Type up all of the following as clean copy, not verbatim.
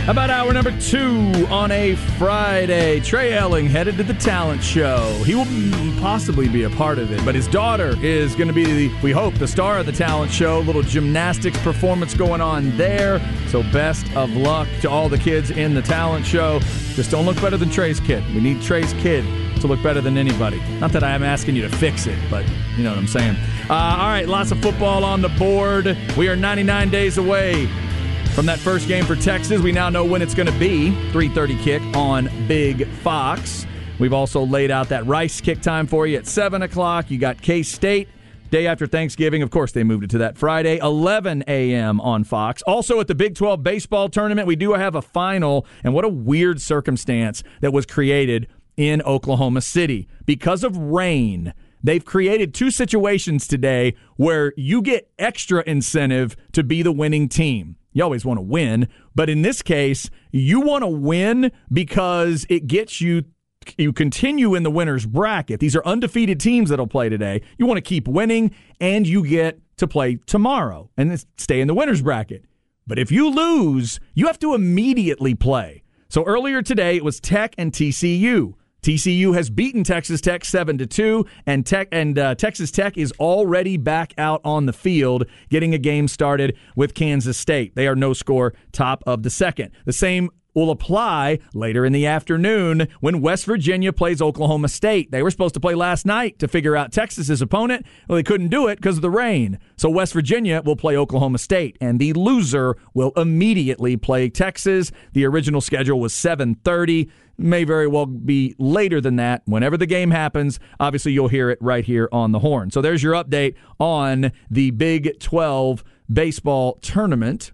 How about hour number 2 on a Friday? Trey Elling headed to the talent show. He will possibly be a part of it, but his daughter is going to be, we hope, the star of the talent show. Little gymnastics performance going on there. So best of luck to all the kids in the talent show. Just don't look better than Trey's kid. We need Trey's kid to look better than anybody. Not that I'm asking you to fix it, but you know what I'm saying. All right, lots of football on the board. We are 99 days away from that first game for Texas. We now know when it's going to be. 3:30 kick on Big Fox. We've also laid out that Rice kick time for you at 7 o'clock. You got K-State day after Thanksgiving. Of course, they moved it to that Friday, 11 a.m. on Fox. Also at the Big 12 baseball tournament, we do have a final. And what a weird circumstance that was created in Oklahoma City. Because of rain, they've created 2 situations today where you get extra incentive to be the winning team. You always want to win, but in this case, you want to win because it gets you continue in the winner's bracket. These are undefeated teams that'll play today. You want to keep winning, and you get to play tomorrow and stay in the winner's bracket. But if you lose, you have to immediately play. So earlier today, it was Tech and TCU. TCU has beaten Texas Tech 7-2, and Texas Tech is already back out on the field, getting a game started with Kansas State. They are no score top of the second. The same will apply later in the afternoon when West Virginia plays Oklahoma State. They were supposed to play last night to figure out Texas's opponent. Well, they couldn't do it because of the rain. So West Virginia will play Oklahoma State, and the loser will immediately play Texas. The original schedule was 7:30. May very well be later than that. Whenever the game happens, obviously you'll hear it right here on the horn. So there's your update on the Big 12 baseball tournament.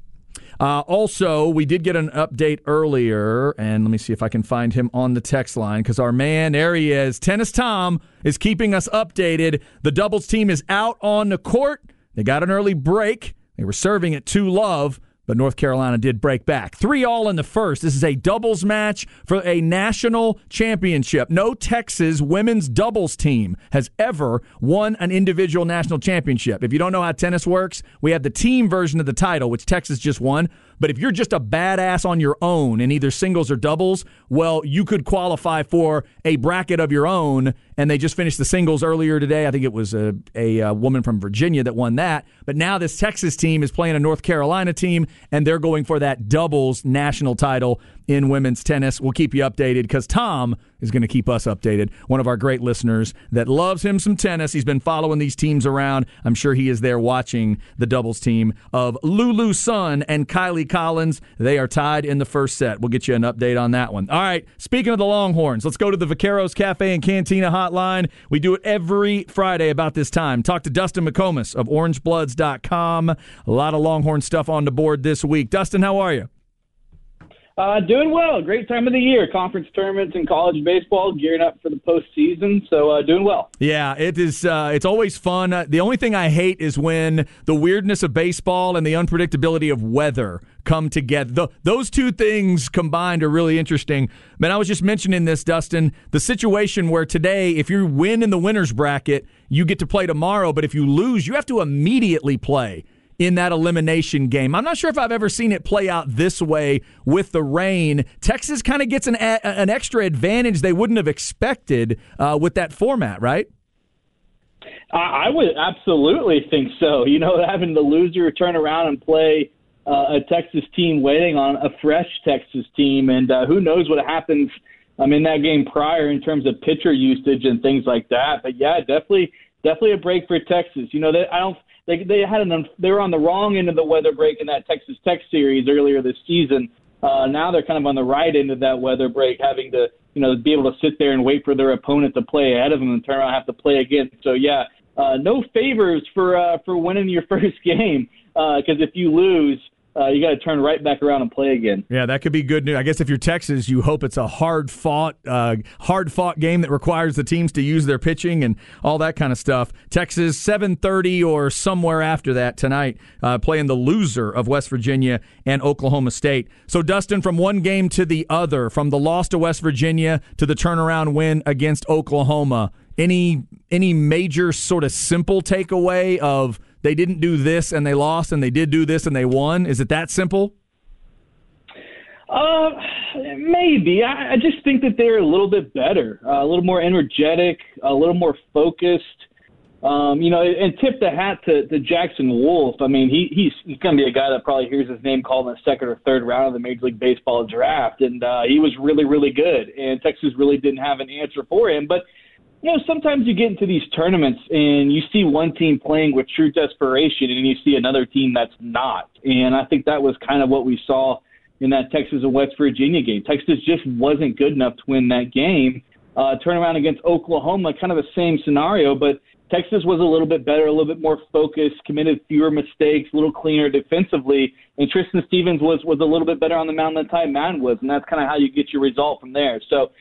Also, we did get an update earlier, and let me see if I can find him on the text line, because our man, there he is, Tennis Tom, is keeping us updated. The doubles team is out on the court. They got an early break. They were serving at 2-love, but North Carolina did break back. 3-all in the first. This is a doubles match for a national championship. No Texas women's doubles team has ever won an individual national championship. If you don't know how tennis works, we have the team version of the title, which Texas just won. But if you're just a badass on your own in either singles or doubles, well, you could qualify for a bracket of your own, and they just finished the singles earlier today. I think it was a woman from Virginia that won that. But now this Texas team is playing a North Carolina team, and they're going for that doubles national title in women's tennis. We'll keep you updated because Tom is going to keep us updated. One of our great listeners that loves him some tennis. He's been following these teams around. I'm sure he is there watching the doubles team of Lulu Sun and Kylie Collins. They are tied in the first set. We'll get you an update on that one. All right, speaking of the Longhorns, let's go to the Vaqueros Cafe and Cantina hotline. We do it every Friday about this time. Talk to Dustin McComas of orangebloods.com. A lot of Longhorn stuff on the board this week. Dustin, how are you? Doing well. Great time of the year. Conference tournaments and college baseball gearing up for the postseason. So doing well. Yeah, it is. It's always fun. The only thing I hate is when the weirdness of baseball and the unpredictability of weather come together. Those two things combined are really interesting. Man, I was just mentioning this, Dustin, the situation where today, if you win in the winner's bracket, you get to play tomorrow. But if you lose, you have to immediately play in that elimination game. I'm not sure if I've ever seen it play out this way with the rain. Texas kind of gets an extra advantage they wouldn't have expected with that format, right? I would absolutely think so. You know, having the loser turn around and play a Texas team waiting on a fresh Texas team, and who knows what happens in that game prior in terms of pitcher usage and things like that. But yeah, definitely a break for Texas. You know, they were on the wrong end of the weather break in that Texas Tech series earlier this season. Now they're kind of on the right end of that weather break, having to be able to sit there and wait for their opponent to play ahead of them and turn around and have to play again. So yeah, no favors for winning your first game because if you lose, you got to turn right back around and play again. Yeah, that could be good news. I guess if you're Texas, you hope it's a hard-fought game that requires the teams to use their pitching and all that kind of stuff. Texas, 7:30 or somewhere after that tonight, playing the loser of West Virginia and Oklahoma State. So, Dustin, from one game to the other, from the loss to West Virginia to the turnaround win against Oklahoma, any major sort of simple takeaway of they didn't do this and they lost and they did do this and they won? Is it that simple? Maybe. I just think that they're a little bit better, a little more energetic, a little more focused. And tip the hat to Jackson Wolf. I mean, he's going to be a guy that probably hears his name called in the second or third round of the Major League Baseball draft, and he was really, really good. And Texas really didn't have an answer for him. But, sometimes you get into these tournaments and you see one team playing with true desperation and you see another team that's not. And I think that was kind of what we saw in that Texas and West Virginia game. Texas just wasn't good enough to win that game. Turn around against Oklahoma, kind of the same scenario, but Texas was a little bit better, a little bit more focused, committed fewer mistakes, a little cleaner defensively, and Tristan Stevens was a little bit better on the mound than Ty Madden was, and that's kind of how you get your result from there. So,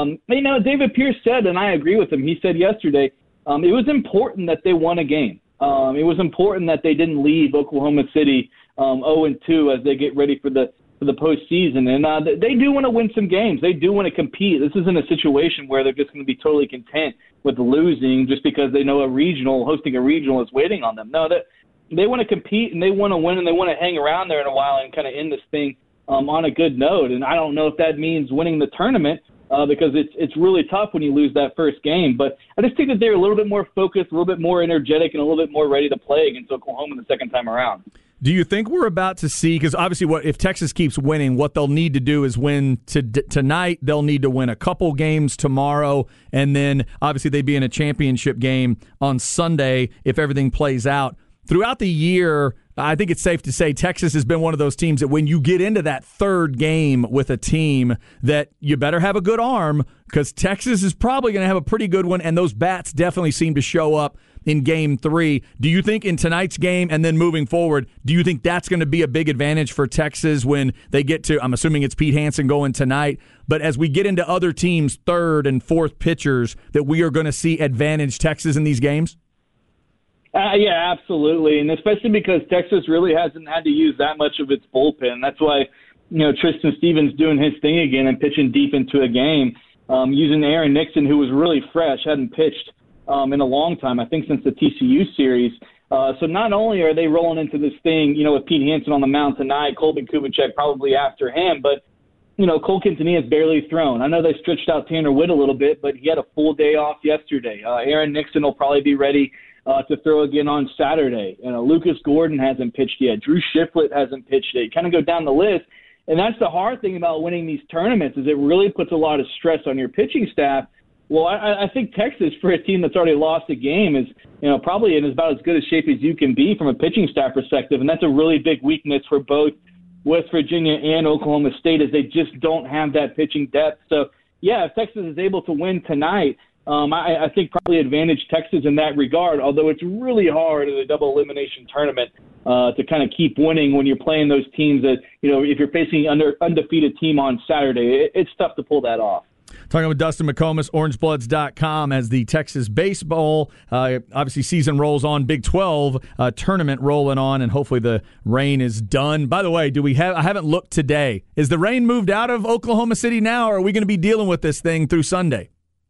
David Pierce said, and I agree with him, he said yesterday, it was important that they won a game. It was important that they didn't leave Oklahoma City 0-2 as they get ready for the postseason. And they do want to win some games. They do want to compete. This isn't a situation where they're just going to be totally content with losing just because they know hosting a regional is waiting on them. No, they want to compete and they want to win and they want to hang around there in a while and kind of end this thing on a good note. And I don't know if that means winning the tournament because it's really tough when you lose that first game. But I just think that they're a little bit more focused, a little bit more energetic, and a little bit more ready to play against Oklahoma the second time around. Do you think we're about to see, because obviously if Texas keeps winning, what they'll need to do is win tonight. They'll need to win a couple games tomorrow, and then obviously they'd be in a championship game on Sunday if everything plays out. Throughout the year, I think it's safe to say Texas has been one of those teams that when you get into that third game with a team that you better have a good arm because Texas is probably going to have a pretty good one, and those bats definitely seem to show up in Game 3. Do you think in tonight's game and then moving forward, do you think that's going to be a big advantage for Texas when they get to, I'm assuming it's Pete Hansen going tonight, but as we get into other teams' third and fourth pitchers, that we are going to see advantage Texas in these games? Yeah, absolutely, and especially because Texas really hasn't had to use that much of its bullpen. That's why, Tristan Stevens doing his thing again and pitching deep into a game, using Aaron Nixon, who was really fresh, hadn't pitched in a long time, I think since the TCU series. So not only are they rolling into this thing, with Pete Hansen on the mound tonight, Colby Kubicek probably after him, but, Cole Quintanilla has barely thrown. I know they stretched out Tanner Witt a little bit, but he had a full day off yesterday. Aaron Nixon will probably be ready to throw again on Saturday. Lucas Gordon hasn't pitched yet. Drew Shiflett hasn't pitched yet. You kind of go down the list, and that's the hard thing about winning these tournaments is it really puts a lot of stress on your pitching staff. Well, I think Texas, for a team that's already lost a game, is probably in about as good a shape as you can be from a pitching staff perspective, and that's a really big weakness for both West Virginia and Oklahoma State is they just don't have that pitching depth. So, yeah, if Texas is able to win tonight, I think probably advantage Texas in that regard, although it's really hard in a double elimination tournament to kind of keep winning when you're playing those teams that, if you're facing an undefeated team on Saturday, it's tough to pull that off. Talking with Dustin McComas, orangebloods.com, as the Texas baseball, obviously season rolls on, Big 12 tournament rolling on, and hopefully the rain is done. By the way, I haven't looked today. Is the rain moved out of Oklahoma City now, or are we going to be dealing with this thing through Sunday?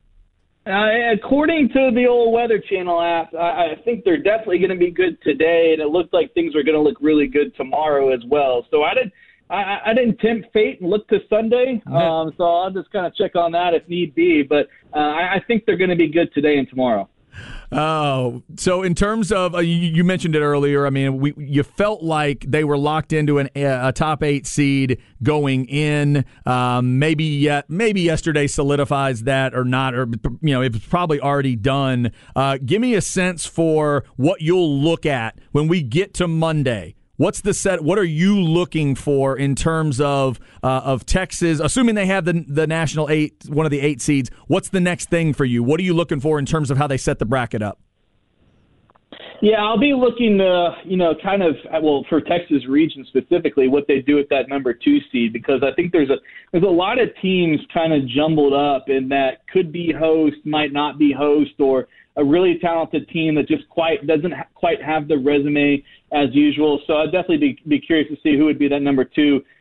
According to the old Weather Channel app, I think they're definitely going to be good today, and it looks like things are going to look really good tomorrow as well. So I didn't tempt fate and look to Sunday, so I'll just kind of check on that if need be. But I think they're going to be good today and tomorrow. Oh, so in terms of you mentioned it earlier. I mean, you felt like they were locked into a top 8 seed going in. Maybe yesterday solidifies that or not, or it was probably already done. Give me a sense for what you'll look at when we get to Monday. What's the set? What are you looking for in terms of Texas? Assuming they have the national 8, one of the 8 seeds, what's the next thing for you? What are you looking for in terms of how they set the bracket up? Yeah, I'll be looking to, for Texas region specifically, what they do with that number 2 seed, because I think there's a lot of teams kind of jumbled up in that could be host, might not be host, or a really talented team that just doesn't quite have the resume as usual. So I'd definitely be curious to see who would be that number 2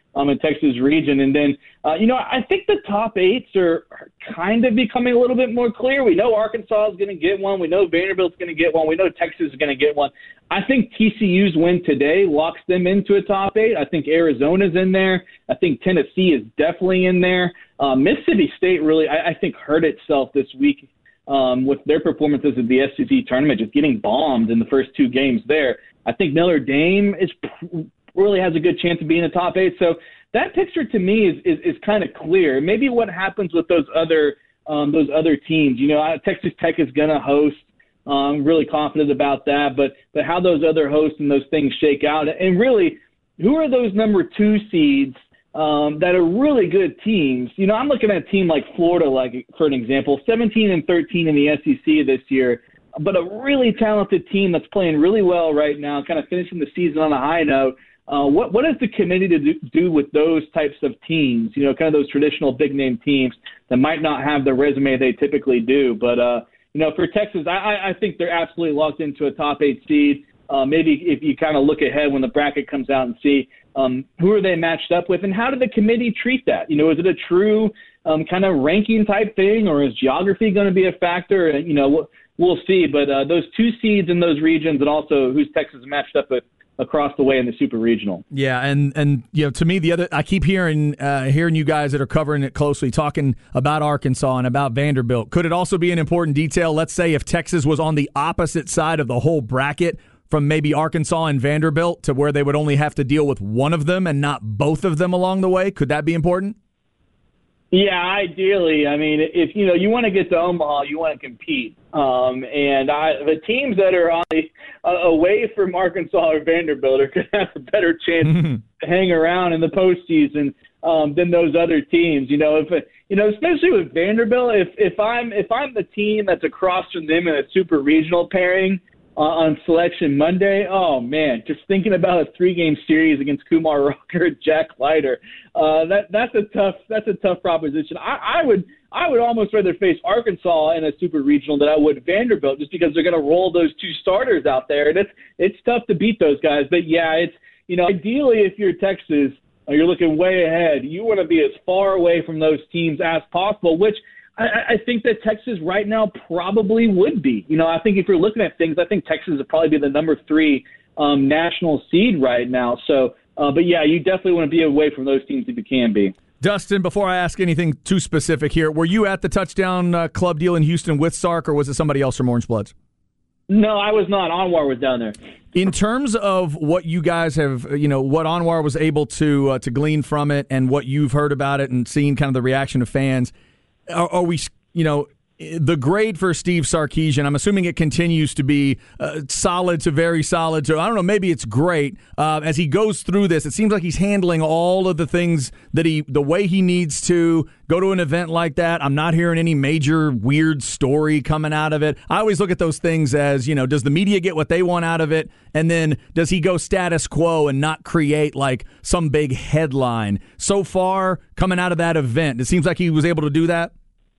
in Texas region. And then, I think the top 8s are kind of becoming a little bit more clear. We know Arkansas is going to get one. We know Vanderbilt's going to get one. We know Texas is going to get one. I think TCU's win today locks them into a top 8. I think Arizona's in there. I think Tennessee is definitely in there. Mississippi State really, I think, hurt itself this week with their performances at the SEC tournament, just getting bombed in the first 2 games there. I think Notre Dame really has a good chance of being in the top 8. So that picture to me is kind of clear. Maybe what happens with those other teams. Texas Tech is going to host. I'm really confident about that. But how those other hosts and those things shake out, and really, who are those number 2 seeds that are really good teams? I'm looking at a team like Florida, like for an example, 17-13 in the SEC this year, but a really talented team that's playing really well right now, kind of finishing the season on a high note. What is the committee to do with those types of teams? Kind of those traditional big-name teams that might not have the resume they typically do. But, for Texas, I think they're absolutely locked into a top 8 seed. Maybe if you kind of look ahead when the bracket comes out and see who are they matched up with, and how did the committee treat that? Is it a true kind of ranking type thing, or is geography going to be a factor? We'll see. But those 2 seeds in those regions, and also who's Texas matched up with across the way in the super regional. Yeah, and to me, I keep hearing you guys that are covering it closely talking about Arkansas and about Vanderbilt. Could it also be an important detail? Let's say if Texas was on the opposite side of the whole bracket from maybe Arkansas and Vanderbilt, to where they would only have to deal with one of them and not both of them along the way. Could that be important? Yeah, ideally. I mean, if you want to get to Omaha, you want to compete. And the teams that are away from Arkansas or Vanderbilt are going to have a better chance to hang around in the postseason than those other teams. Especially with Vanderbilt, if I'm the team that's across from them in a super regional pairing on Selection Monday, oh man, just thinking about a 3-game series against Kumar Rocker and Jack Leiter, that's a tough proposition. I would almost rather face Arkansas in a super regional than I would Vanderbilt, just because they're going to roll those 2 starters out there, and it's tough to beat those guys. But yeah, it's ideally, if you're Texas, you're looking way ahead. You want to be as far away from those teams as possible, which I think that Texas right now probably would be. I think if you're looking at things, I think Texas would probably be the number 3 national seed right now. So, but yeah, you definitely want to be away from those teams if you can be. Dustin, before I ask anything too specific here, were you at the touchdown club deal in Houston with Sark, or was it somebody else from Orange Bloods? No, I was not. Anwar was down there. In terms of what you guys have, what Anwar was able to glean from it, and what you've heard about it and seen kind of the reaction of fans, are we, the grade for Steve Sarkisian, I'm assuming it continues to be solid to very solid to, I don't know, maybe it's great. As he goes through this, it seems like he's handling all of the things that the way he needs to go to an event like that. I'm not hearing any major weird story coming out of it. I always look at those things as, does the media get what they want out of it? And then does he go status quo and not create like some big headline? So far, coming out of that event, it seems like he was able to do that.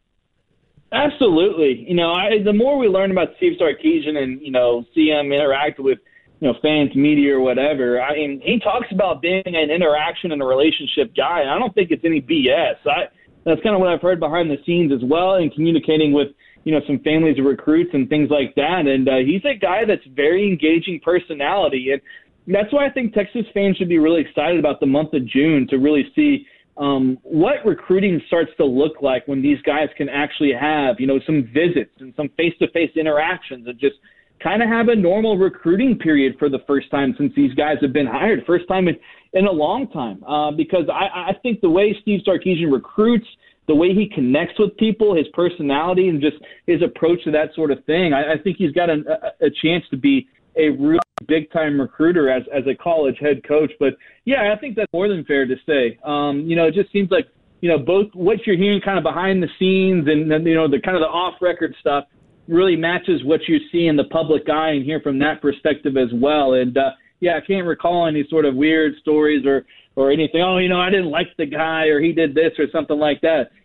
Absolutely. The more we learn about Steve Sarkisian and, see him interact with, fans, media, or whatever, I mean, he talks about being an interaction and a relationship guy, and I don't think it's any BS. That's kind of what I've heard behind the scenes as well, and communicating with, some families of recruits and things like that. And he's a guy that's very engaging personality. And that's why I think Texas fans should be really excited about the month of June to really see what recruiting starts to look like when these guys can actually have, some visits and some face-to-face interactions, and just kind of have a normal recruiting period for the first time since these guys have been hired, first time in a long time. Because I think the way Steve Sarkisian recruits, the way he connects with people, his personality, and just his approach to that sort of thing, I think he's got a chance to be a really big-time recruiter as a college head coach. But, yeah, I think that's more than fair to say. It just seems like, both what you're hearing kind of behind the scenes and then, the kind of the off-record stuff really matches what you see in the public eye and hear from that perspective as well. And, I can't recall any sort of weird stories or anything. Oh, I didn't like the guy or he did this or something like that.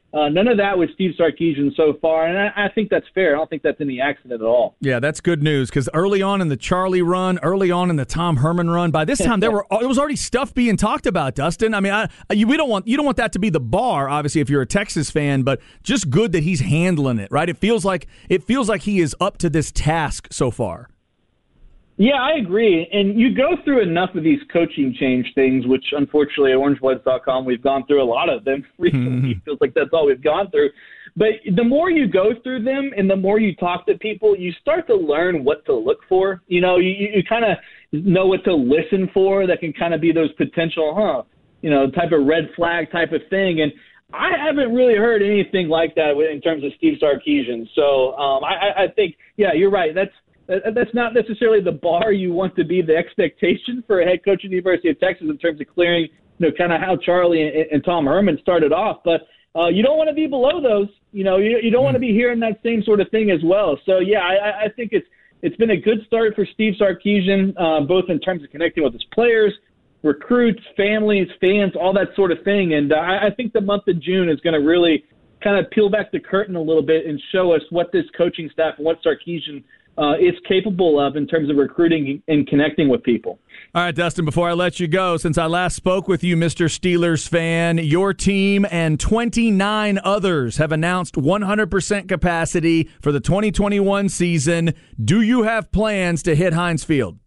none of that with Steve Sarkisian so far, and I think that's fair. I don't think that's any accident at all. Yeah, that's good news, because early on in the Charlie run, early on in the Tom Herman run, by this time there was already stuff being talked about, Dustin. I mean, you don't want that to be the bar, obviously, if you're a Texas fan, but just good that he's handling it, right? It feels like he is up to this task so far. Yeah, I agree. And you go through enough of these coaching change things, which unfortunately at OrangeBloods.com, we've gone through a lot of them recently. It feels like that's all we've gone through. But the more you go through them and the more you talk to people, you start to learn what to look for. You know, you kind of know what to listen for that can kind of be those potential, type of red flag type of thing. And I haven't really heard anything like that in terms of Steve Sarkisian. So I think, yeah, you're right. That's not necessarily the bar you want to be, the expectation for a head coach at the University of Texas in terms of clearing, kind of how Charlie and Tom Herman started off. But you don't want to be below those. You don't want to be hearing that same sort of thing as well. So, yeah, I think it's been a good start for Steve Sarkisian, both in terms of connecting with his players, recruits, families, fans, all that sort of thing. And I think the month of June is going to really kind of peel back the curtain a little bit and show us what this coaching staff and what Sarkisian is capable of in terms of recruiting and connecting with people. All right, Dustin, before I let you go, since I last spoke with you, Mr. Steelers fan, your team and 29 others have announced 100% capacity for the 2021 season. Do you have plans to hit Heinz Field?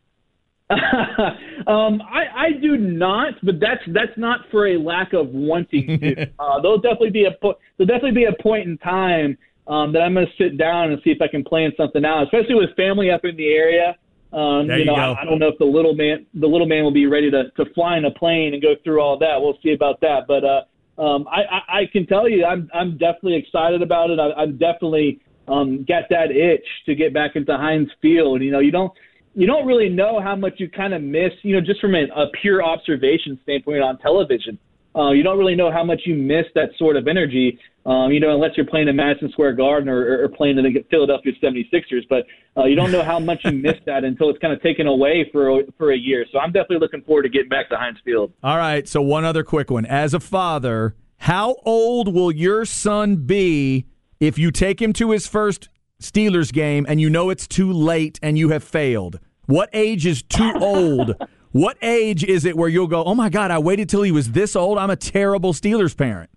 I do not, but that's not for a lack of wanting to. There'll definitely be a point in time that I'm going to sit down and see if I can plan something out, especially with family up in the area. I don't know if the little man will be ready to fly in a plane and go through all that. We'll see about that. But I can tell you, I'm definitely excited about it. I'm definitely got that itch to get back into Heinz Field. You don't really know how much you kind of miss, just from a pure observation standpoint on television. You don't really know how much you miss that sort of energy, unless you're playing in Madison Square Garden or playing in the Philadelphia 76ers. But you don't know how much you miss that until it's kind of taken away for a year. So I'm definitely looking forward to getting back to Heinz Field. All right, so one other quick one. As a father, how old will your son be if you take him to his first Steelers game and you know it's too late and you have failed? What age is too old? What age is it where you'll go, oh, my God, I waited till he was this old? I'm a terrible Steelers parent.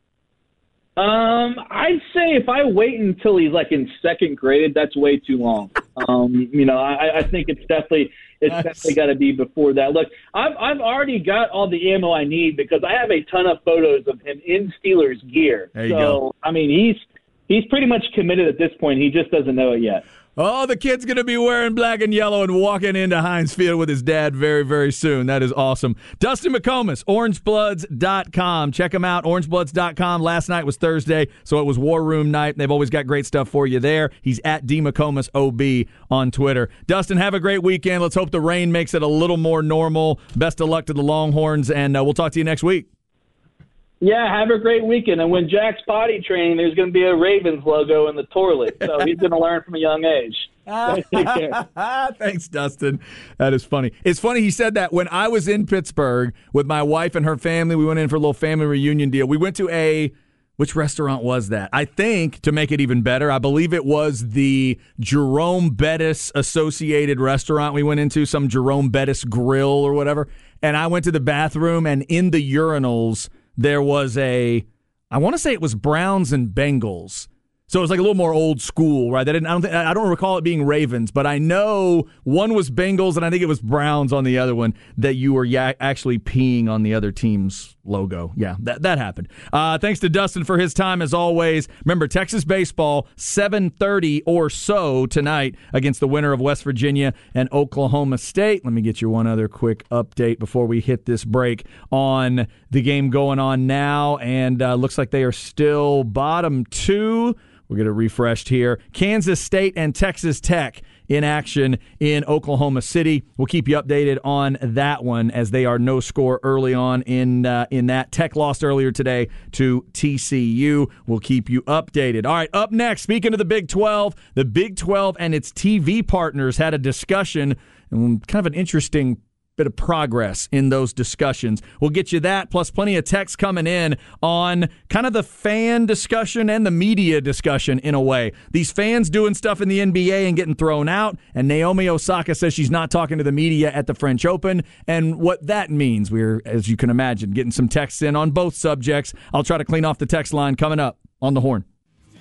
I'd say if I wait until he's like in second grade, that's way too long. I think it's definitely got to be before that. Look, I've already got all the ammo I need because I have a ton of photos of him in Steelers gear. There you go. I mean, he's pretty much committed at this point. He just doesn't know it yet. Oh, the kid's going to be wearing black and yellow and walking into Heinz Field with his dad very, very soon. That is awesome. Dustin McComas, OrangeBloods.com. Check him out, OrangeBloods.com. Last night was Thursday, so it was War Room night. They've always got great stuff for you there. He's at DMcComasOB on Twitter. Dustin, have a great weekend. Let's hope the rain makes it a little more normal. Best of luck to the Longhorns, and we'll talk to you next week. Yeah, have a great weekend. And when Jack's potty training, there's going to be a Ravens logo in the toilet. So he's going to learn from a young age. Take care. Thanks, Dustin. That is funny. It's funny he said that. When I was in Pittsburgh with my wife and her family, we went in for a little family reunion deal. We went to which restaurant was that? I think, to make it even better, I believe it was the Jerome Bettis associated restaurant we went into, some Jerome Bettis grill or whatever. And I went to the bathroom, and in the urinals, there was I want to say it was Browns and Bengals. So it was like a little more old school, right? I don't recall it being Ravens, but I know one was Bengals, and I think it was Browns on the other one, that you were actually peeing on the other team's logo. Yeah, that happened. Thanks to Dustin for his time, as always. Remember, Texas baseball, 7:30 or so tonight against the winner of West Virginia and Oklahoma State. Let me get you one other quick update before we hit this break on the game going on now, and looks like they are still bottom two. We'll get it refreshed here. Kansas State and Texas Tech in action in Oklahoma City. We'll keep you updated on that one, as they are no score early on in that. Tech lost earlier today to TCU. We'll keep you updated. All right, up next, speaking of the Big 12 and its TV partners had a discussion, and kind of an interesting bit of progress in those discussions. We'll get you that, plus plenty of texts coming in on kind of the fan discussion and the media discussion in a way. These fans doing stuff in the NBA and getting thrown out, and Naomi Osaka says she's not talking to the media at the French Open, and what that means. We're, as you can imagine, getting some texts in on both subjects. I'll try to clean off the text line coming up on The Horn.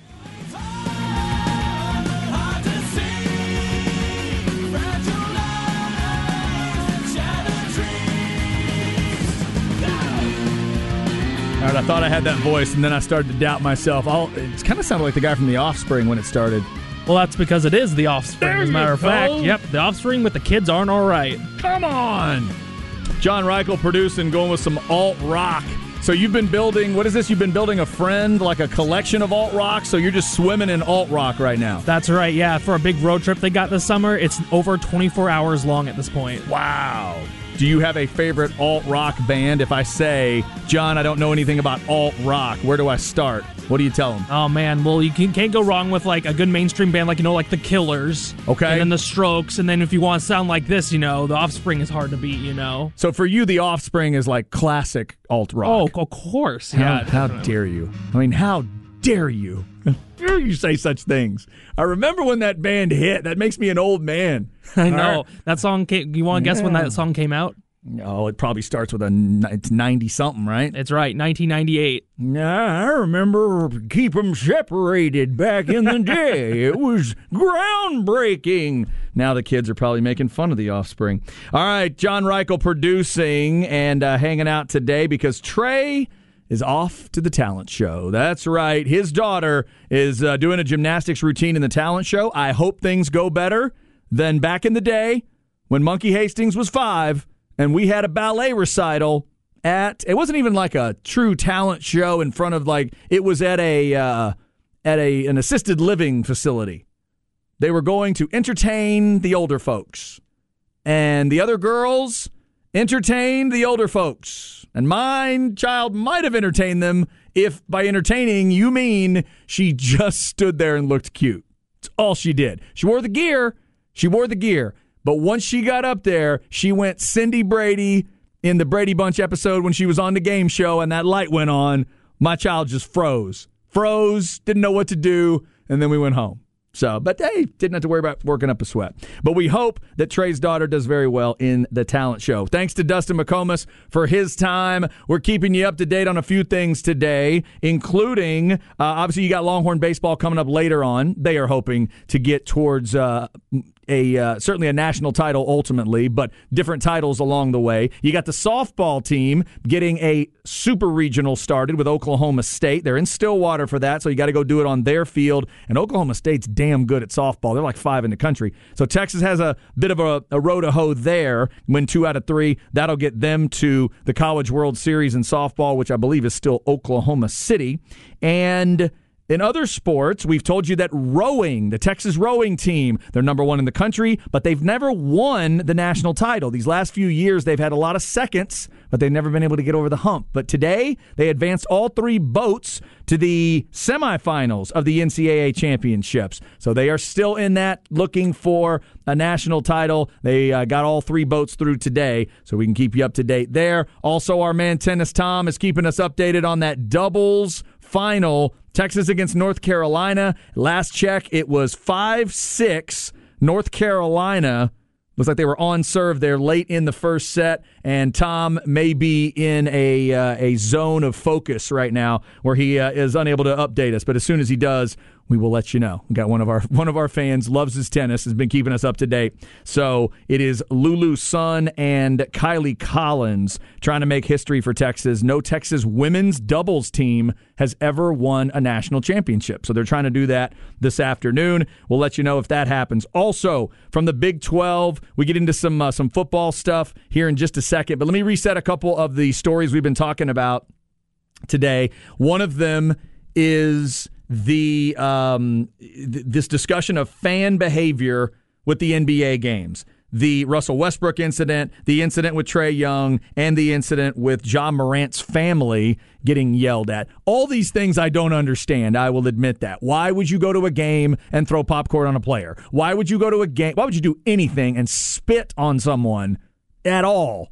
All right, I thought I had that voice, and then I started to doubt myself. It kind of sounded like the guy from The Offspring when it started. Well, that's because it is The Offspring, as a matter of fact. Yep, The Offspring, but the kids aren't all right. Come on! John Reichel producing, going with some alt-rock. So you've been building, what is this? You've been building a friend, like a collection of alt-rock, so you're just swimming in alt-rock right now. That's right, yeah. For a big road trip they got this summer, it's over 24 hours long at this point. Wow. Do you have a favorite alt-rock band? If I say, John, I don't know anything about alt-rock, where do I start? What do you tell them? Oh, man. Well, you can't go wrong with, like, a good mainstream band, like, like The Killers. Okay. And then The Strokes. And then if you want to sound like this, The Offspring is hard to beat, So for you, The Offspring is, like, classic alt-rock. Oh, of course. How dare you? I mean, how dare you? How dare you say such things? I remember when that band hit. That makes me an old man. I know. That song came, you want to guess when that song came out? Oh, it probably starts with it's 90-something, right? It's right, 1998. I remember Keep 'Em Separated back in the day. It was groundbreaking. Now the kids are probably making fun of The Offspring. All right, John Reichel producing and hanging out today because Trey is off to the talent show. That's right. His daughter is doing a gymnastics routine in the talent show. I hope things go better than back in the day when Monkey Hastings was 5 and we had a ballet recital it wasn't even like a true talent show in front of it was at an assisted living facility. They were going to entertain the older folks. And the other girls entertained the older folks. And my child might have entertained them if by entertaining you mean she just stood there and looked cute. That's all she did. She wore the gear. But once she got up there, she went Cindy Brady in the Brady Bunch episode when she was on the game show and that light went on. My child just froze, didn't know what to do, and then we went home. But hey, didn't have to worry about working up a sweat. But we hope that Trey's daughter does very well in the talent show. Thanks to Dustin McComas for his time. We're keeping you up to date on a few things today, including, obviously, you got Longhorn baseball coming up later on. They are hoping to get towards certainly a national title ultimately, but different titles along the way. You got the softball team getting a super regional started with Oklahoma State. They're in Stillwater for that, so you got to go do it on their field. And Oklahoma State's damn good at softball. They're like 5 in the country. So Texas has a bit of a row to hoe there. Win 2 out of 3. That'll get them to the College World Series in softball, which I believe is still Oklahoma City. And in other sports, we've told you that rowing, the Texas rowing team, they're number 1 in the country, but they've never won the national title. These last few years, they've had a lot of seconds, but they've never been able to get over the hump. But today, they advanced all 3 boats to the semifinals of the NCAA championships. So they are still in that, looking for a national title. They got all 3 boats through today, so we can keep you up to date there. Also, our man Tennis Tom is keeping us updated on that doubles final. Texas against North Carolina. Last check, it was 5-6. North Carolina looks like they were on serve there late in the first set, and Tom may be in a zone of focus right now where he is unable to update us. But as soon as he does, we will let you know. We got one of our fans, loves his tennis, has been keeping us up to date. So it is Lulu Sun and Kylie Collins trying to make history for Texas. No Texas women's doubles team has ever won a national championship. So they're trying to do that this afternoon. We'll let you know if that happens. Also, from the Big 12, we get into some football stuff here in just a second. But let me reset a couple of the stories we've been talking about today. One of them is this discussion of fan behavior with the NBA games. The Russell Westbrook incident, the incident with Trae Young, and the incident with Ja Morant's family getting yelled at. All these things I don't understand, I will admit that. Why would you go to a game and throw popcorn on a player? Why would you go to a game? Why would you do anything and spit on someone at all.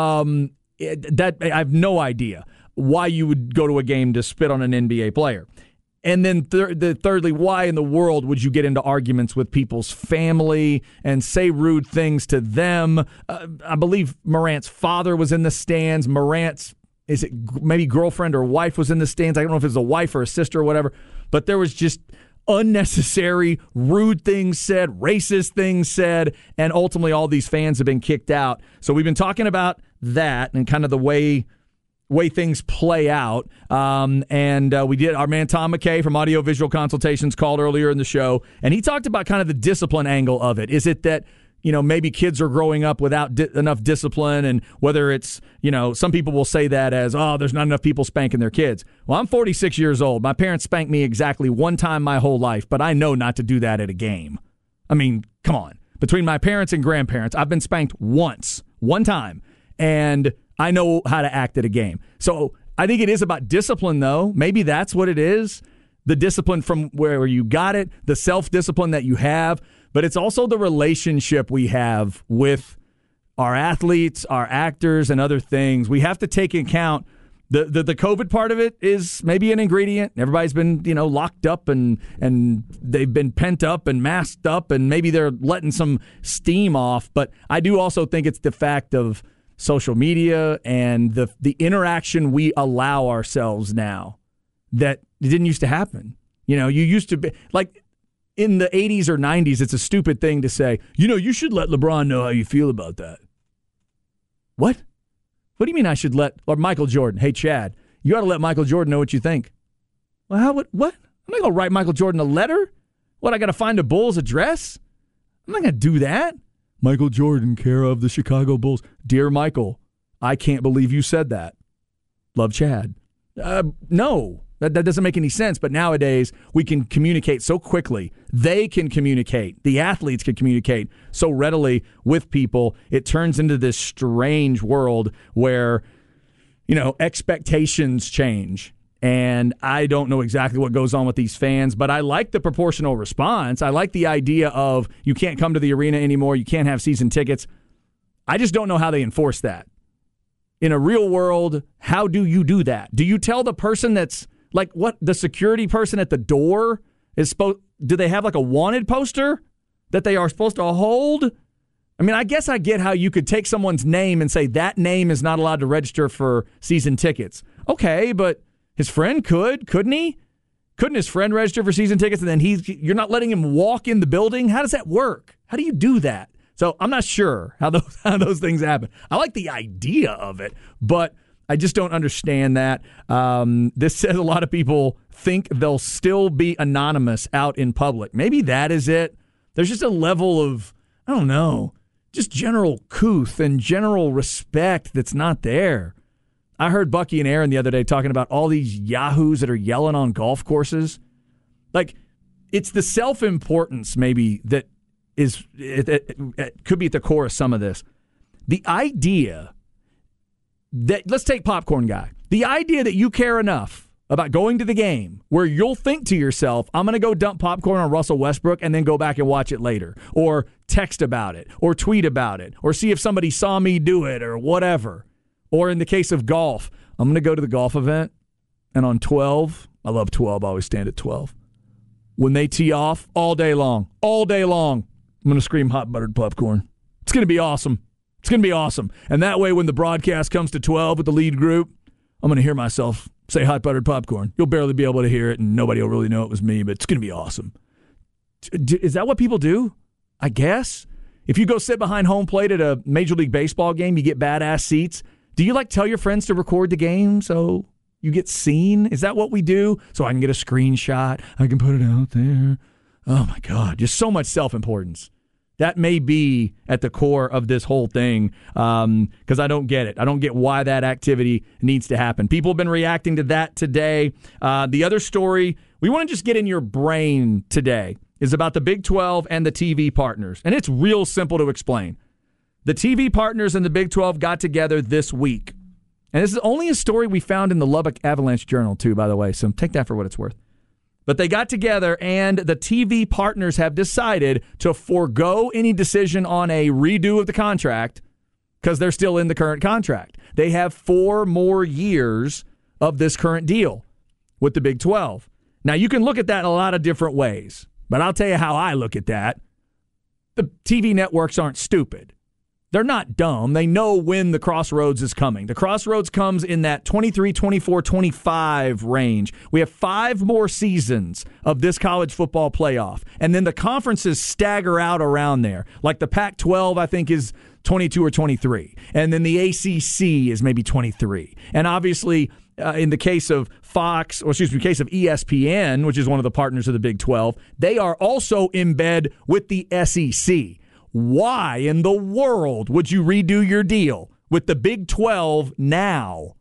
That I have no idea why you would go to a game to spit on an NBA player. And then thirdly, why in the world would you get into arguments with people's family and say rude things to them? I believe Morant's father was in the stands. Morant's, is it maybe girlfriend or wife was in the stands? I don't know if it was a wife or a sister or whatever. But there was just unnecessary, rude things said, racist things said, and ultimately all these fans have been kicked out. So we've been talking about that and kind of the way things play out. We did, our man Tom McKay from Audio Visual Consultations called earlier in the show, and he talked about kind of the discipline angle of it. Is it that, maybe kids are growing up without enough discipline, and whether it's, some people will say that as, there's not enough people spanking their kids. Well, I'm 46 years old. My parents spanked me exactly one time my whole life, but I know not to do that at a game. I mean, come on. Between my parents and grandparents, I've been spanked one time, and I know how to act at a game. So I think it is about discipline, though. Maybe that's what it is. The discipline from where you got it, the self-discipline that you have. But it's also the relationship we have with our athletes, our actors, and other things. We have to take into account the COVID part of it is maybe an ingredient. Everybody's been, locked up and they've been pent up and masked up, and maybe they're letting some steam off. But I do also think it's the fact of social media and the interaction we allow ourselves now that it didn't used to happen. You used to be like in the 80s or 90s, it's a stupid thing to say, you should let LeBron know how you feel about that. What? What do you mean I should or Michael Jordan? Hey, Chad, you ought to let Michael Jordan know what you think. Well, what? I'm not going to write Michael Jordan a letter. What, I got to find a Bulls address? I'm not going to do that. Michael Jordan, care of the Chicago Bulls. Dear Michael, I can't believe you said that. Love, Chad. No, that doesn't make any sense. But nowadays, we can communicate so quickly. They can communicate. The athletes can communicate so readily with people. It turns into this strange world where, expectations change. And I don't know exactly what goes on with these fans, but I like the proportional response. I like the idea of you can't come to the arena anymore, you can't have season tickets. I just don't know how they enforce that. In a real world, how do you do that? Do you tell the person that's like what the security person at the door is supposed? Do they have like a wanted poster that they are supposed to hold? I mean, I guess I get how you could take someone's name and say that name is not allowed to register for season tickets. Okay, but his friend couldn't he? Couldn't his friend register for season tickets and then you're not letting him walk in the building? How does that work? How do you do that? So I'm not sure how those things happen. I like the idea of it, but I just don't understand that. This says a lot of people think they'll still be anonymous out in public. Maybe that is it. There's just a level of, I don't know, just general couth and general respect that's not there. I heard Bucky and Aaron the other day talking about all these yahoos that are yelling on golf courses. Like, it's the self-importance maybe that is it could be at the core of some of this. The idea that, let's take Popcorn Guy. The idea that you care enough about going to the game where you'll think to yourself, I'm going to go dump popcorn on Russell Westbrook and then go back and watch it later, or text about it, or tweet about it, or see if somebody saw me do it, or whatever. Or in the case of golf, I'm going to go to the golf event, and on 12, I love 12, I always stand at 12. When they tee off, all day long, I'm going to scream hot buttered popcorn. It's going to be awesome. It's going to be awesome. And that way, when the broadcast comes to 12 with the lead group, I'm going to hear myself say hot buttered popcorn. You'll barely be able to hear it, and nobody will really know it was me, but it's going to be awesome. Is that what people do? I guess. If you go sit behind home plate at a Major League Baseball game, you get badass seats. Do you tell your friends to record the game so you get seen? Is that what we do? So I can get a screenshot. I can put it out there. Oh, my God. Just so much self-importance. That may be at the core of this whole thing because I don't get it. I don't get why that activity needs to happen. People have been reacting to that today. The other story we want to just get in your brain today is about the Big 12 and the TV partners. And it's real simple to explain. The TV partners and the Big 12 got together this week. And this is only a story we found in the Lubbock Avalanche Journal, too, by the way. So take that for what it's worth. But they got together, and the TV partners have decided to forego any decision on a redo of the contract because they're still in the current contract. They have 4 more years of this current deal with the Big 12. Now, you can look at that in a lot of different ways, but I'll tell you how I look at that. The TV networks aren't stupid. They're not dumb. They know when the crossroads is coming. The crossroads comes in that 23, 24, 25 range. We have 5 more seasons of this college football playoff, and then the conferences stagger out around there. Like the Pac-12, I think, is 22 or 23, and then the ACC is maybe 23. And obviously, in the case of Fox, or excuse me, in the case of ESPN, which is one of the partners of the Big 12, they are also in bed with the SEC. Why in the world would you redo your deal with the Big 12 now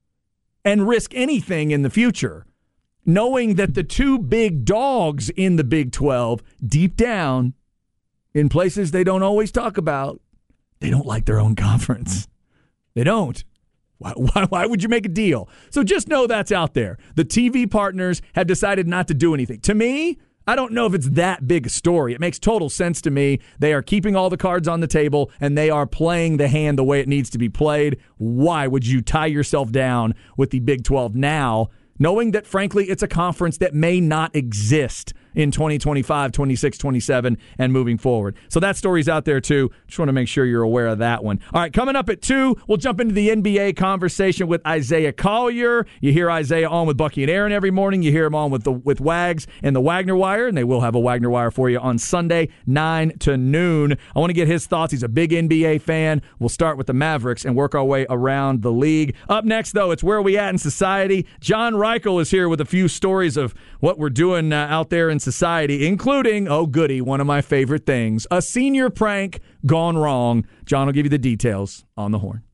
and risk anything in the future, knowing that the 2 big dogs in the Big 12, deep down, in places they don't always talk about, they don't like their own conference. They don't. Why would you make a deal? So just know that's out there. The TV partners have decided not to do anything. To me, I don't know if it's that big a story. It makes total sense to me. They are keeping all the cards on the table, and they are playing the hand the way it needs to be played. Why would you tie yourself down with the Big 12 now, knowing that, frankly, it's a conference that may not exist in 2025, 26, 27, and moving forward? So that story's out there, too. Just want to make sure you're aware of that one. All right, coming up at 2, we'll jump into the NBA conversation with Isaiah Collier. You hear Isaiah on with Bucky and Aaron every morning. You hear him on with Wags and the Wagner Wire, and they will have a Wagner Wire for you on Sunday, 9 to noon. I want to get his thoughts. He's a big NBA fan. We'll start with the Mavericks and work our way around the league. Up next, though, it's Where We At in Society. John Reichel is here with a few stories of what we're doing out there in society, including, oh goody, one of my favorite things, a senior prank gone wrong. John will give you the details on the Horn.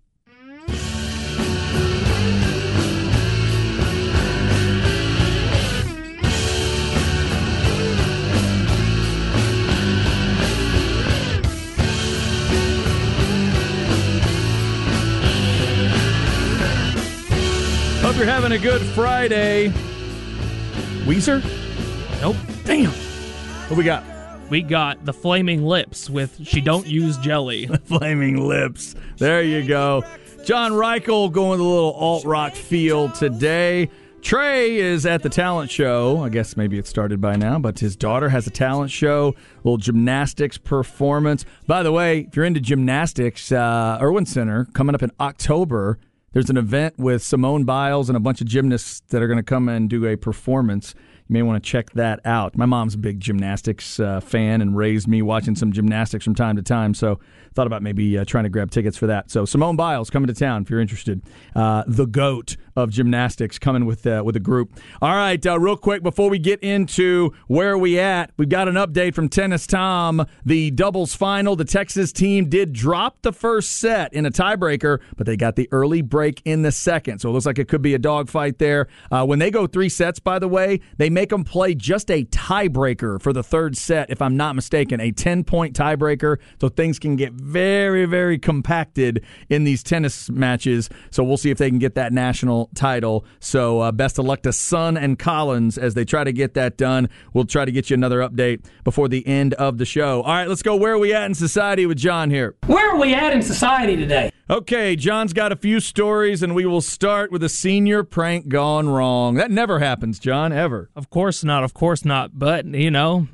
Hope you're having a good Friday. Weezer? Nope. Damn. What we got? We got the Flaming Lips with She Don't Use Jelly. Flaming Lips. There you go. John Reichel going a little alt-rock feel today. Trey is at the talent show. I guess maybe it started by now, but his daughter has a talent show, a little gymnastics performance. By the way, if you're into gymnastics, Irwin Center, coming up in October, there's an event with Simone Biles and a bunch of gymnasts that are going to come and do a performance. You may want to check that out. My mom's a big gymnastics fan and raised me watching some gymnastics from time to time, so thought about maybe trying to grab tickets for that. So Simone Biles coming to town if you're interested. The GOAT of gymnastics coming with a group. All right, real quick before we get into Where We At, we've got an update from Tennis Tom. The doubles final, the Texas team did drop the first set in a tiebreaker, but they got the early break in the second. So it looks like it could be a dogfight there. When they go 3 sets, by the way, they make them play just a tiebreaker for the third set, if I'm not mistaken, a 10-point tiebreaker, so things can get very, very compacted in these tennis matches. So we'll see if they can get that national title. So best of luck to Sun and Collins as they try to get that done. We'll try to get you another update before the end of the show. All right, let's go Where Are We At in Society with John here. Where are we at in society today? Okay, John's got a few stories, and we will start with a senior prank gone wrong. That never happens, John, ever. Of course not. But, in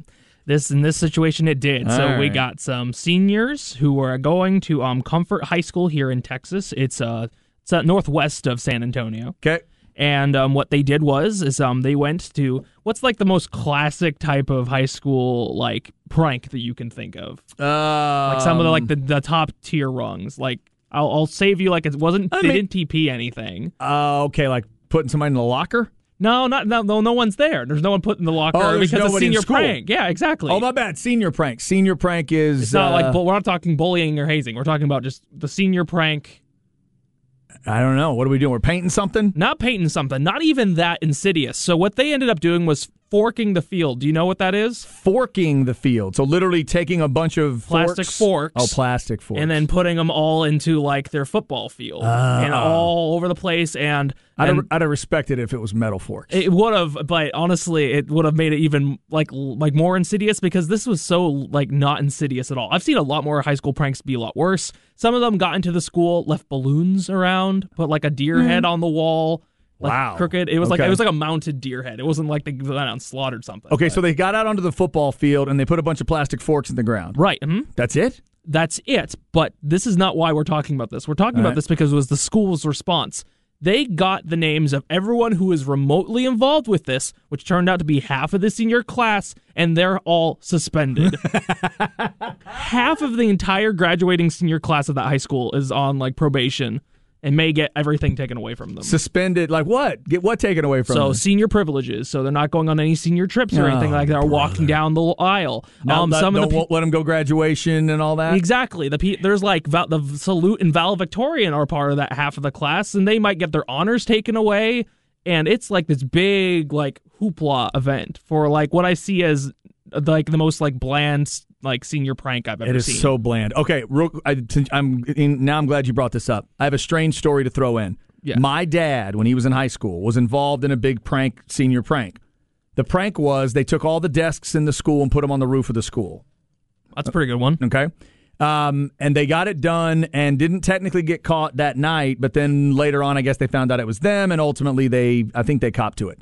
this situation it did. So right. We got some seniors who are going to Comfort High School here in Texas. It's northwest of San Antonio. Okay. And what they did was they went to what's like the most classic type of high school like prank that you can think of. Like some of the top tier rungs. Like I'll save you. Like it wasn't. They didn't TP anything. Okay, like putting somebody in the locker. No one's there. There's no one put in the locker because it's a senior prank. Yeah, exactly. Oh, my bad. Senior prank. Senior prank is. It's not like we're not talking bullying or hazing. We're talking about just the senior prank. I don't know. What are we doing? We're painting something? Not painting something. Not even that insidious. So what they ended up doing was forking the field. Do you know what that is? Forking the field. So literally taking a bunch of plastic forks. Oh, plastic forks. And then putting them all into like their football field and all over the place. And I'd have respected it if it was metal forks. It would have, but honestly, it would have made it even like more insidious because this was so like not insidious at all. I've seen a lot more high school pranks be a lot worse. Some of them got into the school, left balloons around, put like a deer head on the wall. Like wow. Crooked. It was like a mounted deer head. It wasn't like they went out and slaughtered something. Okay, so they got out onto the football field and they put a bunch of plastic forks in the ground. Right. Mm-hmm. That's it? That's it. But this is not why we're talking about this. We're talking about this because it was the school's response. They got the names of everyone who was remotely involved with this, which turned out to be half of the senior class, and they're all suspended. Half of the entire graduating senior class of that high school is on like probation and may get everything taken away from them. Suspended, like what? Get what taken away from them? So senior privileges. So they're not going on any senior trips or anything like that, or walking down the aisle. Won't let them go graduation and all that? Exactly. There's like the salute and valedictorian are part of that half of the class, and they might get their honors taken away. And it's like this big like hoopla event for like what I see as like the most like bland like senior prank I've ever seen. It is so bland. Okay, I'm glad you brought this up. I have a strange story to throw in. Yeah. My dad, when he was in high school, was involved in a big senior prank. The prank was they took all the desks in the school and put them on the roof of the school. That's a pretty good one. Okay. And they got it done and didn't technically get caught that night, but then later on, I guess they found out it was them, and ultimately I think they copped to it.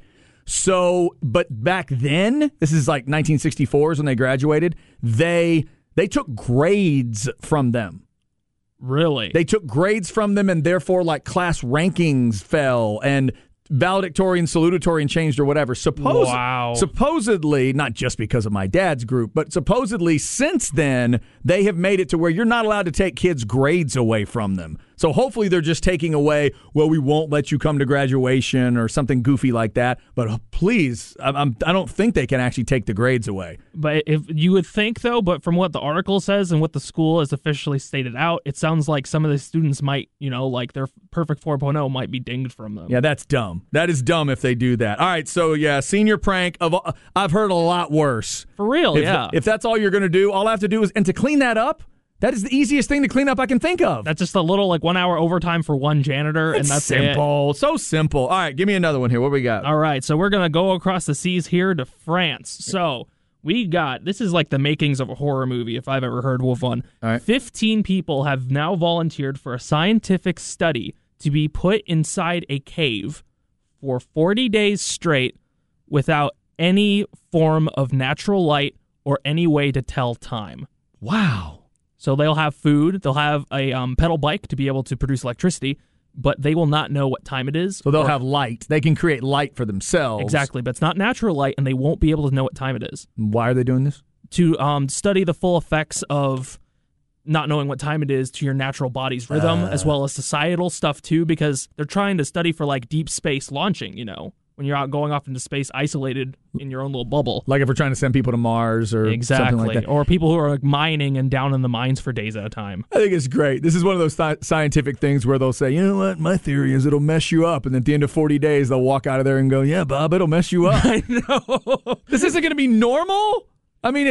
So, but back then, this is like 1964 when they graduated, they took grades from them. Really? They took grades from them, and therefore, like, class rankings fell, and valedictorian, salutatorian changed or whatever. Wow. Supposedly, not just because of my dad's group, but supposedly since then, they have made it to where you're not allowed to take kids' grades away from them. So hopefully they're just taking away, well, we won't let you come to graduation or something goofy like that. But please, I don't think they can actually take the grades away. But if you would think, though, but from what the article says and what the school has officially stated out, it sounds like some of the students might, like their perfect 4.0 might be dinged from them. Yeah, that's dumb. That is dumb if they do that. All right, so yeah, senior prank. I've heard a lot worse. For real, yeah. If that's all you're going to do, all I have to do is, and to clean that up, that is the easiest thing to clean up I can think of. That's just a little 1 hour overtime for one janitor, and that's simple. It. So simple. All right, give me another one here. What do we got? All right, so we're going to go across the seas here to France. So we got, this is like the makings of a horror movie, if I've ever heard of one. All right. 15 people have now volunteered for a scientific study to be put inside a cave for 40 days straight without any form of natural light or any way to tell time. Wow. So they'll have food, they'll have a pedal bike to be able to produce electricity, but they will not know what time it is. So they'll have light. They can create light for themselves. Exactly, but it's not natural light, and they won't be able to know what time it is. Why are they doing this? To study the full effects of not knowing what time it is to your natural body's rhythm, as well as societal stuff, too, because they're trying to study for, deep space launching, when you're out going off into space isolated in your own little bubble. Like if we're trying to send people to Mars or something like that. Or people who are mining and down in the mines for days at a time. I think it's great. This is one of those scientific things where they'll say, you know what, my theory is it'll mess you up. And at the end of 40 days, they'll walk out of there and go, yeah, Bob, it'll mess you up. I know. This isn't going to be normal? I mean,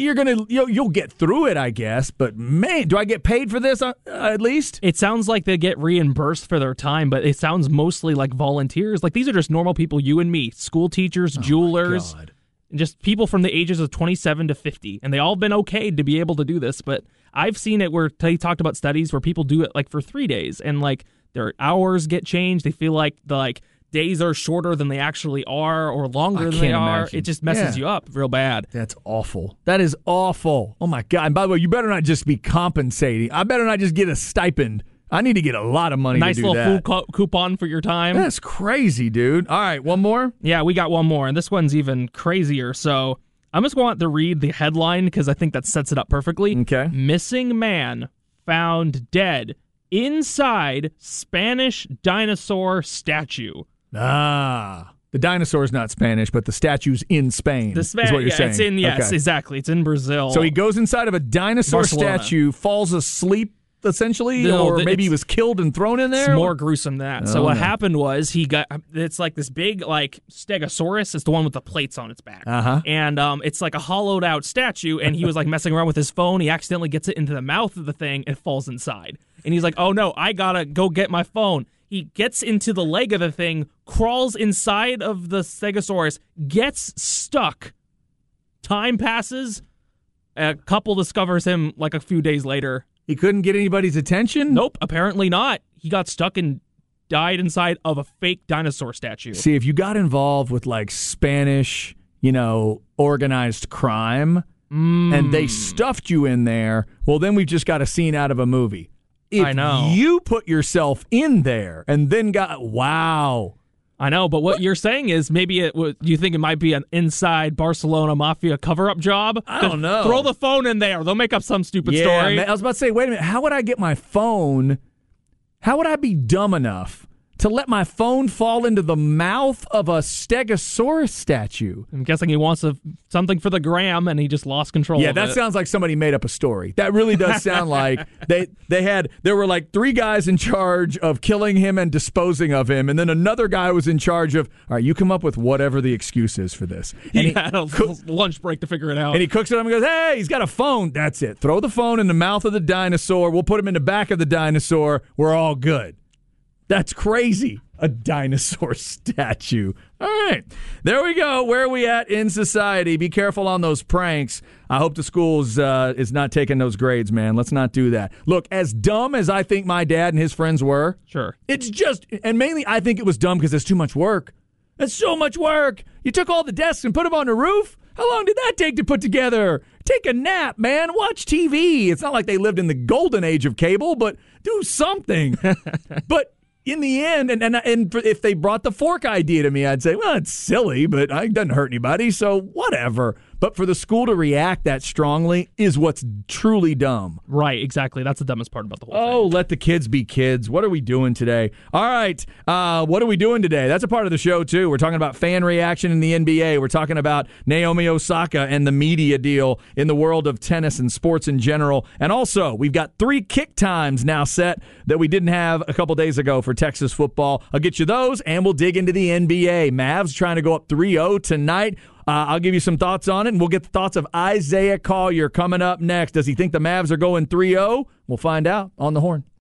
you'll get through it, I guess. But man, do I get paid for this at least? It sounds like they get reimbursed for their time, but it sounds mostly like volunteers. Like these are just normal people, you and me, school teachers, jewelers, and just people from the ages of 27 to 50. And they all been okayed to be able to do this. But I've seen it where they talked about studies where people do it for 3 days, and their hours get changed. They feel like days are shorter than they actually are or longer than they are. Imagine. It just messes you up real bad. That's awful. That is awful. Oh, my God. And by the way, you better not just be compensating. I better not just get a stipend. I need to get a lot of money to do that. Nice little food coupon for your time. That's crazy, dude. All right, one more? Yeah, we got one more, and this one's even crazier. So I'm just going to read the headline because I think that sets it up perfectly. Okay. Missing man found dead inside Spanish dinosaur statue. The dinosaur's not Spanish, but the statue's in Spain. Is what you're saying. It's in, yes, okay. Exactly. It's in Brazil. So he goes inside of a dinosaur Barcelona. statue, falls asleep essentially? No, or maybe he was killed and thrown in there? It's more gruesome than that. So what happened was it's like this big like Stegosaurus. It's the one with the plates on its back. Uh-huh. And it's like a hollowed out statue, and he was like messing around with his phone. He accidentally gets it into the mouth of the thing and falls inside. And he's like, oh no, I gotta go get my phone. He gets into the leg of the thing, crawls inside of the Stegosaurus, gets stuck. Time passes. A couple discovers him like a few days later. He couldn't get anybody's attention? Nope, apparently not. He got stuck and died inside of a fake dinosaur statue. See, if you got involved with like Spanish, organized crime, and they stuffed you in there, well, then we've just got a scene out of a movie. If I know. You put yourself in there and then wow. I know, but what you're saying is maybe you think it might be an inside Barcelona Mafia cover-up job? I don't know. Throw the phone in there. They'll make up some stupid story. Man, I was about to say, wait a minute. How would I get my phone? How would I be dumb enough to let my phone fall into the mouth of a Stegosaurus statue? I'm guessing he wants something for the gram, and he just lost control of it. Yeah, that sounds like somebody made up a story. That really does sound like there were like 3 guys in charge of killing him and disposing of him, and then another guy was in charge of, all right, you come up with whatever the excuse is for this. And he had a lunch break to figure it out. And he cooks it up and goes, hey, he's got a phone. That's it. Throw the phone in the mouth of the dinosaur. We'll put him in the back of the dinosaur. We're all good. That's crazy. A dinosaur statue. All right. There we go. Where are we at in society? Be careful on those pranks. I hope the school is not taking those grades, man. Let's not do that. Look, as dumb as I think my dad and his friends were, sure, it's just, and mainly I think it was dumb because it's too much work. It's so much work. You took all the desks and put them on the roof? How long did that take to put together? Take a nap, man. Watch TV. It's not like they lived in the golden age of cable, but do something. But in the end, and if they brought the fork idea to me, I'd say, well, it's silly, but it doesn't hurt anybody, so whatever. But for the school to react that strongly is what's truly dumb. Right, exactly. That's the dumbest part about the whole thing. Oh, let the kids be kids. What are we doing today? All right, what are we doing today? That's a part of the show, too. We're talking about fan reaction in the NBA. We're talking about Naomi Osaka and the media deal in the world of tennis and sports in general. And also, we've got 3 kick times now set that we didn't have a couple days ago for Texas football. I'll get you those, and we'll dig into the NBA. Mavs trying to go up 3-0 tonight. I'll give you some thoughts on it, and we'll get the thoughts of Isaiah Collier coming up next. Does he think the Mavs are going 3-0? We'll find out on the Horn.